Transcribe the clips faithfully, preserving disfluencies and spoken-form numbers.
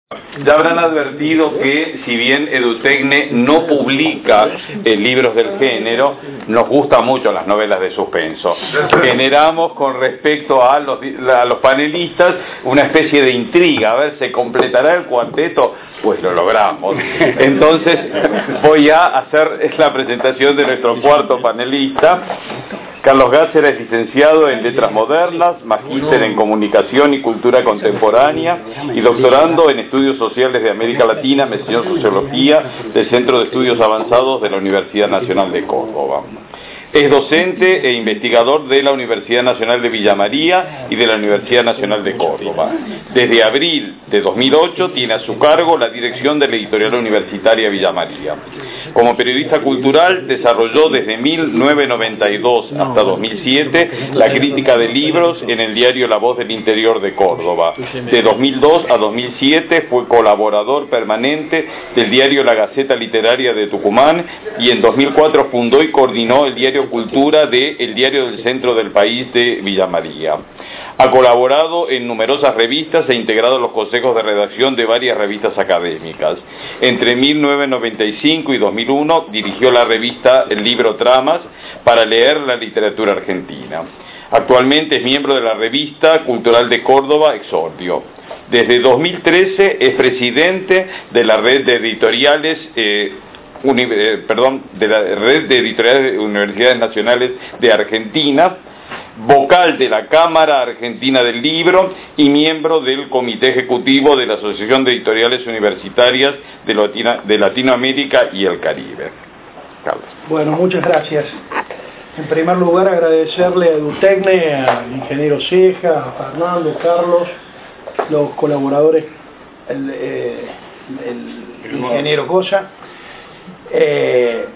Ya habrán advertido que, si bien Edutecne no publica eh, libros del género, nos gustan mucho las novelas de suspenso. Generamos con respecto a los, a los panelistas una especie de intriga, a ver, ¿se completará el cuarteto? Pues lo logramos. Entonces voy a hacer la presentación de nuestro cuarto panelista. Carlos Gácera es licenciado en Letras Modernas, magíster en Comunicación y Cultura Contemporánea y doctorando en Estudios Sociales de América Latina, mención Sociología del Centro de Estudios Avanzados de la Universidad Nacional de Córdoba. Es docente e investigador de la Universidad Nacional de Villa María y de la Universidad Nacional de Córdoba. Desde abril de dos mil ocho tiene a su cargo la dirección de la editorial universitaria Villa María. Como periodista cultural desarrolló desde mil novecientos noventa y dos hasta dos mil siete la crítica de libros en el diario La Voz del Interior de Córdoba. De dos mil dos a dos mil siete fue colaborador permanente del diario La Gaceta Literaria de Tucumán y en dos mil cuatro fundó y coordinó el diario Cultura de El Diario del Centro del País de Villa María. Ha colaborado en numerosas revistas e integrado los consejos de redacción de varias revistas académicas. Entre mil novecientos noventa y cinco y dos mil uno dirigió la revista El Libro Tramas para leer la literatura argentina. Actualmente es miembro de la revista cultural de Córdoba, Exordio. Desde dos mil trece es presidente de la red de editoriales eh, Uni, eh, perdón, de la Red de Editoriales de Universidades Nacionales de Argentina, vocal de la Cámara Argentina del Libro y miembro del Comité Ejecutivo de la Asociación de Editoriales Universitarias de, Latina, de Latinoamérica y el Caribe. Carlos. Bueno, muchas gracias. En primer lugar, agradecerle a Edutecne, al ingeniero Ceja, a Fernando, Carlos, los colaboradores, el, eh, el ingeniero Cosa. Eh,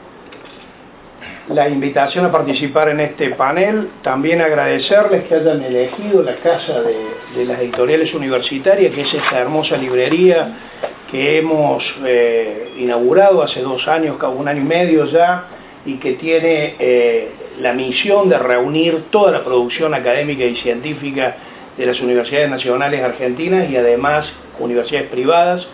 la invitación a participar en este panel, también agradecerles que hayan elegido la casa de, de las editoriales universitarias, que es esta hermosa librería que hemos eh, inaugurado hace dos años, casi un año y medio ya, y que tiene eh, la misión de reunir toda la producción académica y científica de las universidades nacionales argentinas y además universidades privadas.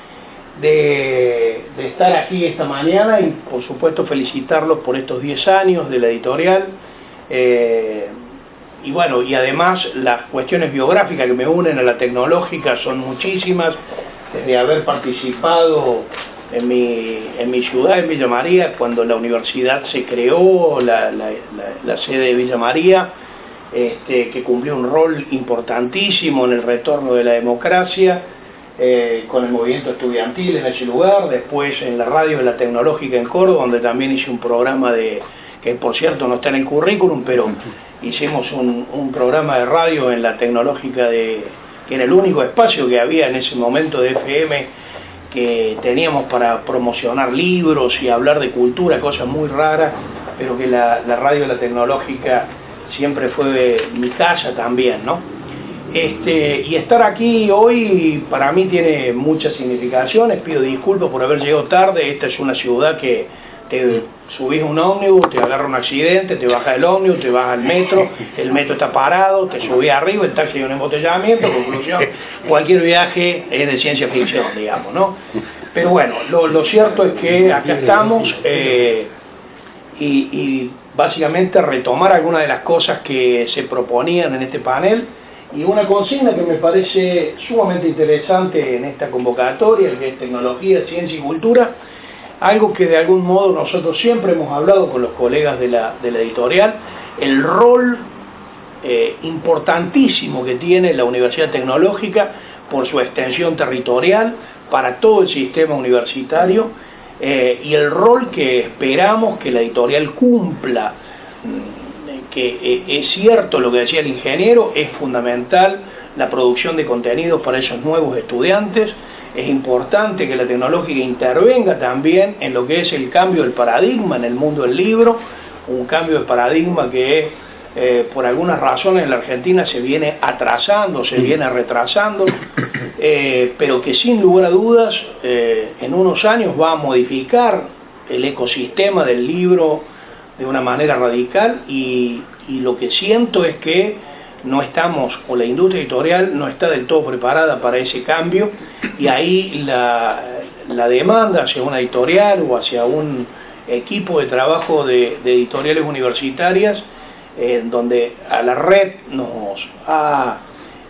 De, de estar aquí esta mañana y por supuesto felicitarlos por estos diez años de la editorial eh, y bueno, y además las cuestiones biográficas que me unen a la tecnológica son muchísimas, desde haber participado en mi, en mi ciudad, en Villa María, cuando la universidad se creó, la, la, la, la sede de Villa María, este, que cumplió un rol importantísimo en el retorno de la democracia. Eh, con el movimiento estudiantil en ese lugar, después en la radio de la Tecnológica en Córdoba, donde también hice un programa de, que por cierto no está en el currículum, pero hicimos un, un programa de radio en la Tecnológica, de, que era el único espacio que había en ese momento de F M que teníamos para promocionar libros y hablar de cultura, cosas muy raras, pero que la, la radio de la Tecnológica siempre fue mi casa también, ¿no? Este, y estar aquí hoy para mí tiene muchas significaciones. Pido disculpas por haber llegado tarde. Esta es una ciudad que te subís un ómnibus, te agarra un accidente, te baja del ómnibus, te vas al metro, el metro está parado, te subís arriba, el taxi hay un embotellamiento. Conclusión, cualquier viaje es de ciencia ficción, digamos, ¿no? Pero bueno, lo, lo cierto es que acá estamos eh, y, y básicamente retomar algunas de las cosas que se proponían en este panel. Y una consigna que me parece sumamente interesante en esta convocatoria, que es tecnología, ciencia y cultura, algo que de algún modo nosotros siempre hemos hablado con los colegas de la, de la editorial, el rol eh, importantísimo que tiene la Universidad Tecnológica por su extensión territorial para todo el sistema universitario eh, y el rol que esperamos que la editorial cumpla. Que es cierto lo que decía el ingeniero, es fundamental la producción de contenidos para esos nuevos estudiantes, es importante que la tecnológica intervenga también en lo que es el cambio del paradigma en el mundo del libro, un cambio de paradigma que eh, por algunas razones en la Argentina se viene atrasando, se viene retrasando, eh, pero que sin lugar a dudas eh, en unos años va a modificar el ecosistema del libro de una manera radical y, y lo que siento es que no estamos, o la industria editorial no está del todo preparada para ese cambio, y ahí la, la demanda hacia una editorial o hacia un equipo de trabajo de, de editoriales universitarias, eh, donde a la red nos ha,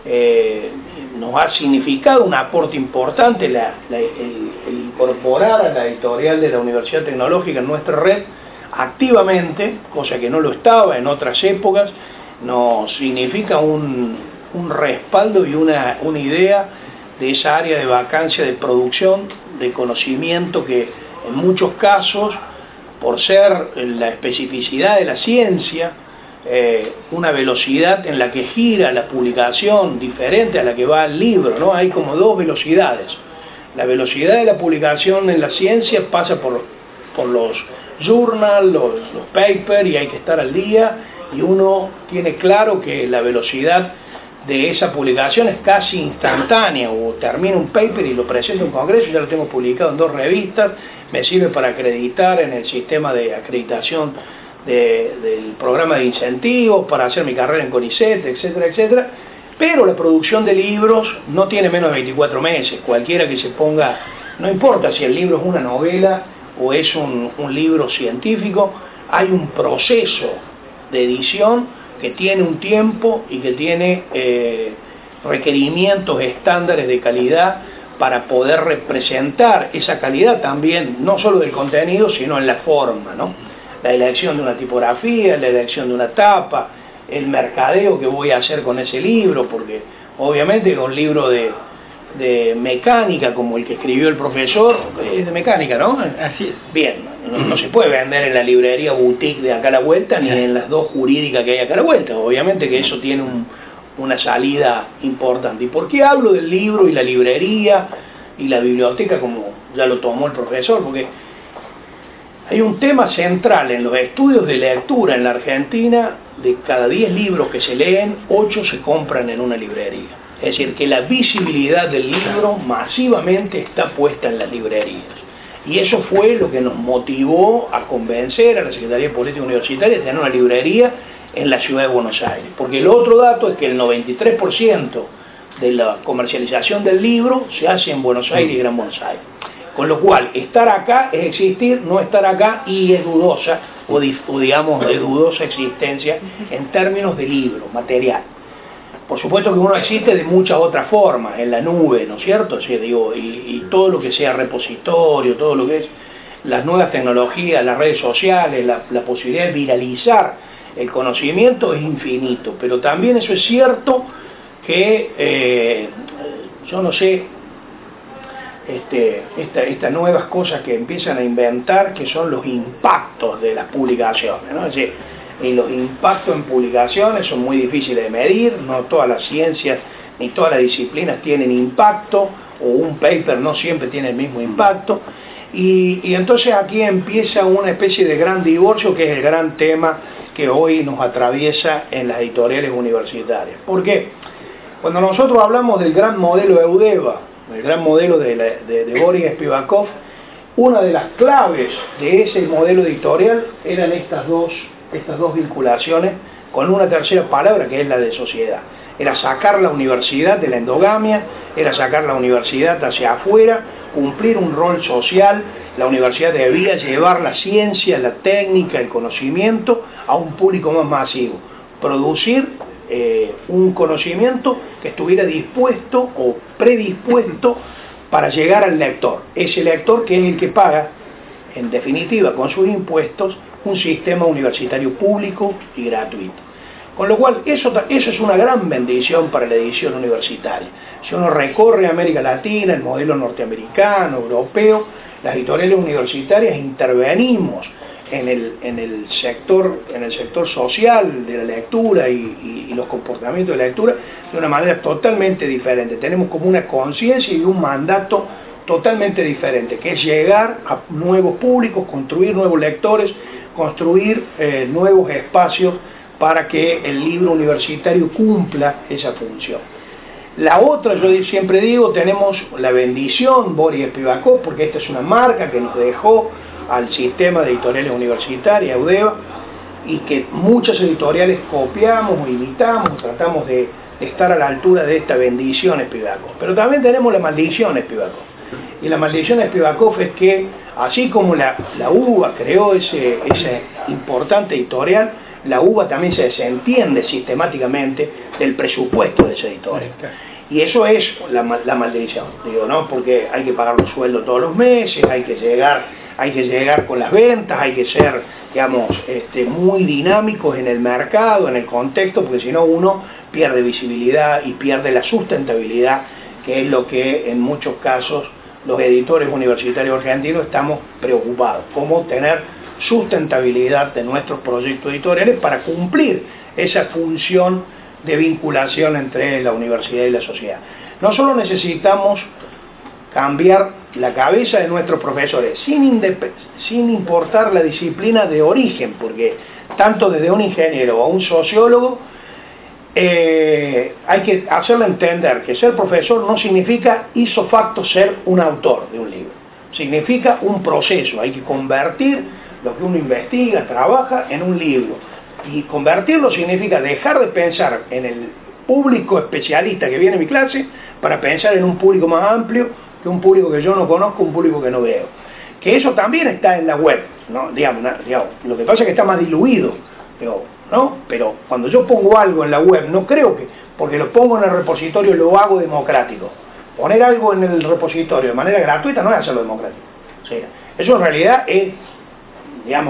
eh, nos ha significado un aporte importante la, la, el, el incorporar a la editorial de la Universidad Tecnológica en nuestra red activamente, cosa que no lo estaba en otras épocas. Nos significa un, un respaldo y una, una idea de esa área de vacancia de producción, de conocimiento que en muchos casos, por ser la especificidad de la ciencia, eh, una velocidad en la que gira la publicación diferente a la que va el libro, ¿no? Hay como dos velocidades. La velocidad de la publicación en la ciencia pasa por, por los journals, los, los papers, y hay que estar al día, y uno tiene claro que la velocidad de esa publicación es casi instantánea, o termina un paper y lo presento en un congreso, ya lo tengo publicado en dos revistas, me sirve para acreditar en el sistema de acreditación de, del programa de incentivos, para hacer mi carrera en CONICET, etcétera, etcétera. Pero la producción de libros no tiene menos de veinticuatro meses, cualquiera que se ponga, no importa si el libro es una novela o es un, un libro científico, hay un proceso de edición que tiene un tiempo y que tiene eh, requerimientos estándares de calidad para poder representar esa calidad también, no solo del contenido, sino en la forma, ¿no? La elección de una tipografía, la elección de una tapa, el mercadeo que voy a hacer con ese libro, porque obviamente un libro de, de mecánica como el que escribió el profesor, es de mecánica, ¿no? Así es. Bien, no, no se puede vender en la librería boutique de acá a la vuelta, ni en las dos jurídicas que hay acá a la vuelta. Obviamente que eso tiene un, una salida importante. ¿Y por qué hablo del libro y la librería y la biblioteca como ya lo tomó el profesor? Porque hay un tema central en los estudios de lectura en la Argentina: de cada diez libros que se leen, ocho se compran en una librería. Es decir, que la visibilidad del libro masivamente está puesta en las librerías. Y eso fue lo que nos motivó a convencer a la Secretaría de Política Universitaria de tener una librería en la ciudad de Buenos Aires. Porque el otro dato es que el noventa y tres por ciento de la comercialización del libro se hace en Buenos Aires y Gran Buenos Aires. Con lo cual, estar acá es existir, no estar acá y es dudosa, o, o digamos de dudosa existencia en términos de libro, material. Por supuesto que uno existe de muchas otras formas, en la nube, ¿no es cierto? Sí, digo, y, y todo lo que sea repositorio, todo lo que es las nuevas tecnologías, las redes sociales, la, la posibilidad de viralizar el conocimiento es infinito. Pero también eso es cierto que, eh, yo no sé, este, esta, estas nuevas cosas que empiezan a inventar, que son los impactos de las publicaciones, ¿no? Es decir, y los impactos en publicaciones son muy difíciles de medir, no todas las ciencias ni todas las disciplinas tienen impacto, o un paper no siempre tiene el mismo impacto, y, y entonces aquí empieza una especie de gran divorcio, que es el gran tema que hoy nos atraviesa en las editoriales universitarias. ¿Por qué? Cuando nosotros hablamos del gran modelo EUDEVA, el gran modelo de, la, de, de Boris Spivakov, una de las claves de ese modelo editorial eran estas dos estas dos vinculaciones, con una tercera palabra que es la de sociedad. Era sacar la universidad de la endogamia, era sacar la universidad hacia afuera, cumplir un rol social. La universidad debía llevar la ciencia, la técnica, el conocimiento a un público más masivo, producir eh, un conocimiento que estuviera dispuesto o predispuesto para llegar al lector, ese lector que es el que paga, en definitiva, con sus impuestos, un sistema universitario público y gratuito. Con lo cual, eso, eso es una gran bendición para la edición universitaria. Si uno recorre América Latina, el modelo norteamericano, europeo, las editoriales universitarias intervenimos en el, en el, sector, en el sector social de la lectura y, y, y los comportamientos de la lectura de una manera totalmente diferente. Tenemos como una conciencia y un mandato totalmente diferente, que es llegar a nuevos públicos, construir nuevos lectores, construir eh, nuevos espacios para que el libro universitario cumpla esa función. La otra, yo siempre digo, tenemos la bendición Boris Spivakov, porque esta es una marca que nos dejó al sistema de editoriales universitarias, EUDEVA, y que muchas editoriales copiamos o imitamos, tratamos de, de estar a la altura de esta bendición Spivakov. Pero también tenemos la maldición Spivakov. Y la maldición Spivakov es que, así como la, la U B A creó ese, ese importante editorial, la U B A también se desentiende sistemáticamente del presupuesto de ese editorial. Y eso es la, la maldición, digo, ¿no? Porque hay que pagar los sueldos todos los meses, hay que llegar, hay que llegar con las ventas, hay que ser, digamos, este, muy dinámicos en el mercado, en el contexto, porque si no uno pierde visibilidad y pierde la sustentabilidad, que es lo que en muchos casos los editores universitarios argentinos estamos preocupados, cómo tener sustentabilidad de nuestros proyectos editoriales para cumplir esa función de vinculación entre la universidad y la sociedad. No solo necesitamos cambiar la cabeza de nuestros profesores, sin, sin importar la disciplina de origen, porque tanto desde un ingeniero a un sociólogo, eh, hay que hacerle entender que ser profesor no significa ipso facto ser un autor de un libro, significa un proceso, hay que convertir lo que uno investiga, trabaja en un libro. Y convertirlo significa dejar de pensar en el público especialista que viene a mi clase para pensar en un público más amplio, que un público que yo no conozco, un público que no veo. Que eso también está en la web, ¿no? Digamos, digamos, lo que pasa es que está más diluido, pero, ¿no? Pero cuando yo pongo algo en la web, no creo que, porque lo pongo en el repositorio, lo hago democrático. Poner algo en el repositorio de manera gratuita no es hacerlo democrático. O sea, eso en realidad es, digamos,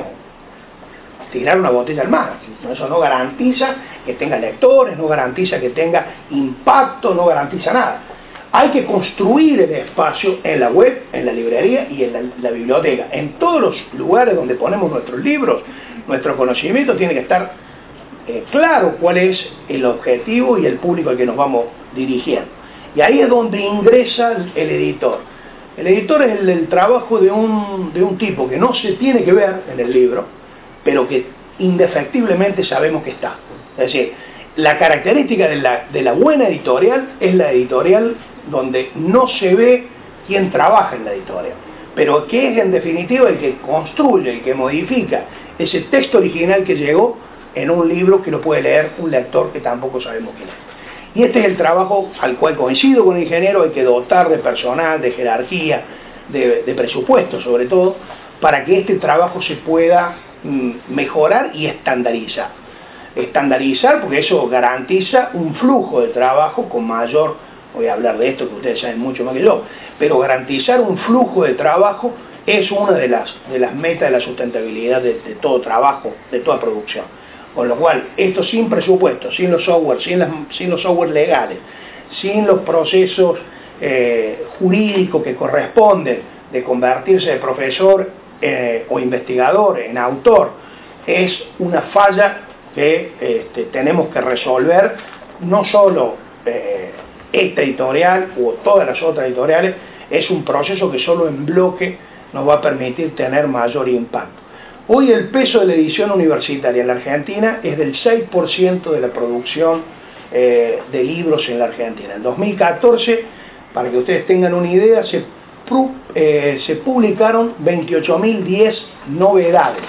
tirar una botella al mar. Eso no garantiza que tenga lectores, no garantiza que tenga impacto, no garantiza nada. Hay que construir el espacio en la web, en la librería y en la, la biblioteca. En todos los lugares donde ponemos nuestros libros, nuestro conocimiento tiene que estar eh, claro cuál es el objetivo y el público al que nos vamos dirigiendo. Y ahí es donde ingresa el, el editor. El editor es el, el trabajo de un, de un tipo que no se tiene que ver en el libro, pero que indefectiblemente sabemos que está. Es decir, la característica de la, de la buena editorial es la editorial donde no se ve quién trabaja en la editorial, pero que es en definitiva el que construye y que modifica ese texto original que llegó en un libro que lo puede leer un lector que tampoco sabemos quién es. Y este es el trabajo al cual coincido con el ingeniero, hay que dotar de personal, de jerarquía, de, de presupuesto sobre todo, para que este trabajo se pueda mejorar y estandarizar. Estandarizar porque eso garantiza un flujo de trabajo con mayor, voy a hablar de esto que ustedes saben mucho más que yo, pero garantizar un flujo de trabajo es una de las, de las metas de la sustentabilidad de, de todo trabajo, de toda producción. Con lo cual, esto sin presupuesto, sin los software, sin, las, sin los software legales, sin los procesos eh, jurídicos que corresponden de convertirse de profesor Eh, o investigador en autor, es una falla que este, tenemos que resolver, no solo eh, esta editorial o todas las otras editoriales, es un proceso que solo en bloque nos va a permitir tener mayor impacto. Hoy el peso de la edición universitaria en la Argentina es del seis por ciento de la producción eh, de libros en la Argentina. En dos mil catorce, para que ustedes tengan una idea, se Eh, se publicaron veintiocho mil diez novedades,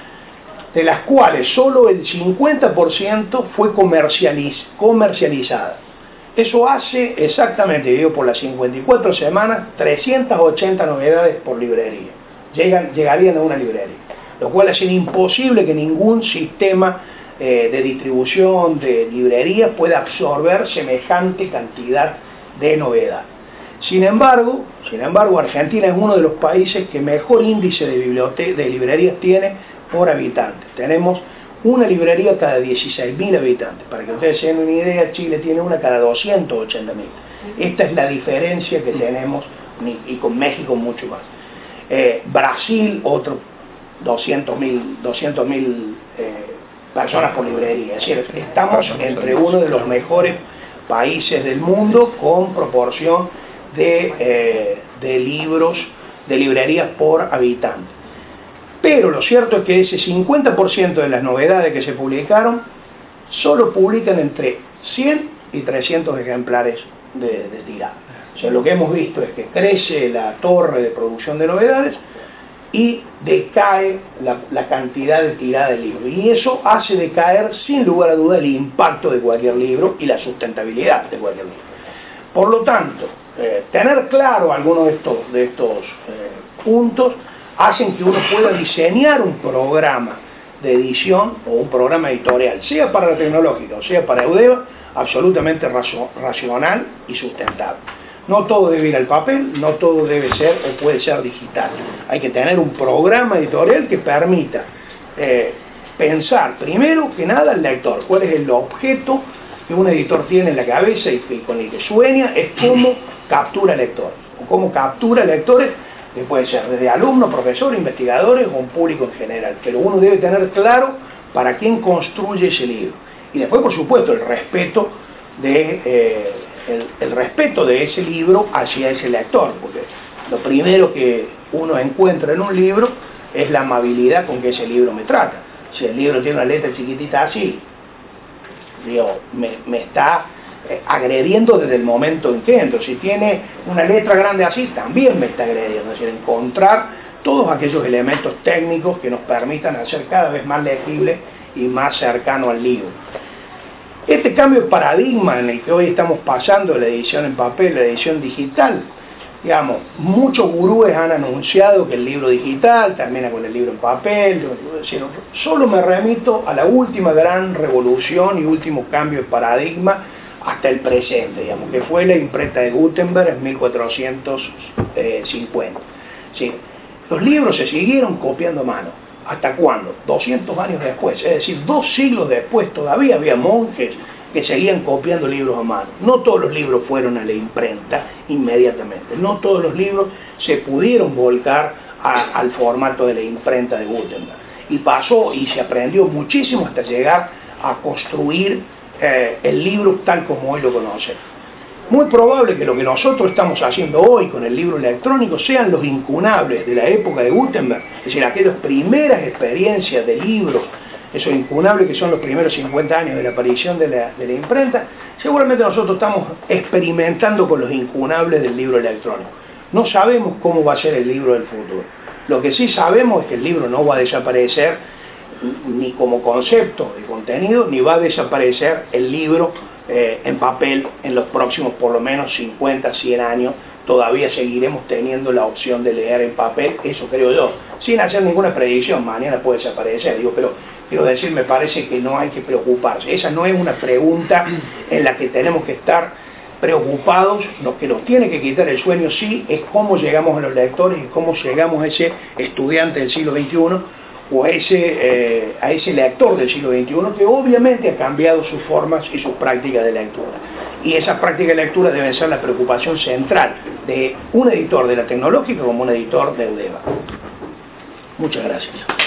de las cuales solo el cincuenta por ciento fue comercializ comercializada. Eso hace exactamente, digo, por las cincuenta y cuatro semanas, trescientas ochenta novedades por librería. Llegan, llegarían a una librería, lo cual hace imposible que ningún sistema eh, de distribución de librerías pueda absorber semejante cantidad de novedades. Sin embargo, sin embargo, Argentina es uno de los países que mejor índice de, de librerías tiene por habitantes. Tenemos una librería cada dieciséis mil habitantes. Para que ustedes se den una idea, Chile tiene una cada doscientos ochenta mil. Esta es la diferencia que tenemos, y con México mucho más. Eh, Brasil, otro doscientos mil eh, personas por librería. Es decir, estamos entre uno de los mejores países del mundo con proporción De, eh, de libros, de librerías por habitante. Pero lo cierto es que ese cincuenta por ciento de las novedades que se publicaron solo publican entre cien y trescientos ejemplares de, de tirada. O sea, lo que hemos visto es que crece la torre de producción de novedades, y decae la, la cantidad de tirada del libro. Y eso hace decaer, sin lugar a duda, el impacto de cualquier libro y la sustentabilidad de cualquier libro. Por lo tanto, eh, tener claro algunos de estos, de estos eh, puntos hacen que uno pueda diseñar un programa de edición o un programa editorial, sea para la tecnológica o sea para Eudeva, absolutamente razo, racional y sustentable. No todo debe ir al papel, no todo debe ser o puede ser digital. Hay que tener un programa editorial que permita eh, pensar, primero que nada, al lector. ¿Cuál es el objeto que un editor tiene en la cabeza y, y con el que sueña? Es cómo captura lectores. O cómo captura lectores, que puede ser desde alumnos, profesores, investigadores o un público en general. Pero uno debe tener claro para quién construye ese libro. Y después, por supuesto, el respeto de... Eh, El, el respeto de ese libro hacia ese lector, porque lo primero que uno encuentra en un libro es la amabilidad con que ese libro me trata. Si el libro tiene una letra chiquitita así, digo, me, me está eh, agrediendo desde el momento en que entro. Si tiene una letra grande así, también me está agrediendo. Es decir, encontrar todos aquellos elementos técnicos que nos permitan hacer cada vez más legible y más cercano al libro. Este cambio de paradigma en el que hoy estamos pasando de la edición en papel a la edición digital, digamos, muchos gurúes han anunciado que el libro digital termina con el libro en papel. Solo me remito a la última gran revolución y último cambio de paradigma hasta el presente, digamos, que fue la imprenta de Gutenberg en mil cuatrocientos cincuenta. Sí, los libros se siguieron copiando a mano. ¿Hasta cuándo? doscientos años después, es decir, dos siglos después todavía había monjes que seguían copiando libros a mano. No todos los libros fueron a la imprenta inmediatamente, no todos los libros se pudieron volcar a, al formato de la imprenta de Gutenberg. Y pasó y se aprendió muchísimo hasta llegar a construir eh, el libro tal como hoy lo conocemos. Muy probable que lo que nosotros estamos haciendo hoy con el libro electrónico sean los incunables de la época de Gutenberg, es decir, aquellas primeras experiencias de libros, esos incunables que son los primeros cincuenta años de la aparición de la, de la imprenta. Seguramente nosotros estamos experimentando con los incunables del libro electrónico. No sabemos cómo va a ser el libro del futuro. Lo que sí sabemos es que el libro no va a desaparecer ni como concepto de contenido, ni va a desaparecer el libro Eh, en papel en los próximos por lo menos cincuenta, cien años. Todavía seguiremos teniendo la opción de leer en papel, eso creo yo, sin hacer ninguna predicción. Mañana puede desaparecer, digo, pero quiero decir, me parece que no hay que preocuparse. Esa no es una pregunta en la que tenemos que estar preocupados. Lo que nos tiene que quitar el sueño sí es cómo llegamos a los lectores y cómo llegamos a ese estudiante del siglo veintiuno o a ese, eh, a ese lector del siglo veintiuno que obviamente ha cambiado sus formas y sus prácticas de lectura. Y esas prácticas de lectura deben ser la preocupación central de un editor de la tecnológica como un editor de Eudeva. Muchas gracias.